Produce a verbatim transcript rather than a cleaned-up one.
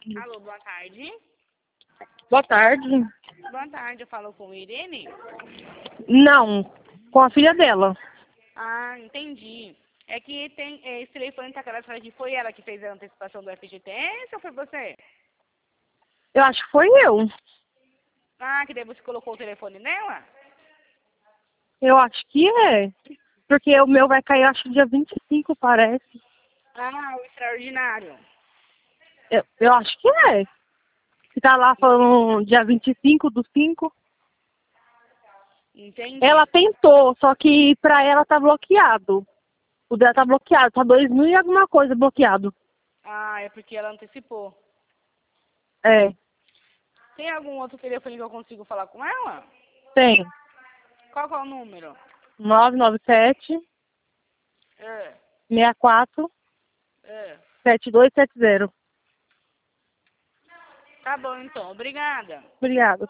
Alô, boa tarde. Boa tarde. Boa tarde, eu falo com Irene? Não, com a filha dela. Ah, entendi. É que tem, é, esse telefone tá cadastrado aqui. Foi ela que fez a antecipação do F G T S ou foi você? Eu acho que foi eu. Ah, que daí você colocou o telefone nela? Eu acho que é. Porque o meu vai cair, acho, dia vinte e cinco, parece. Ah, o extraordinário. Eu, eu acho que é. Que tá lá falando dia vinte e cinco do cinco. Entendi. Ela tentou, só que pra ela tá bloqueado. O dela tá bloqueado, tá dois mil e alguma coisa bloqueado. Ah, é porque ela antecipou. É, Tem algum outro telefone que eu consigo falar com ela? tem. Qual que é o número? nove nove sete, É, seis quatro, é. sete dois sete zero. Tá bom, então. Obrigada. Obrigada.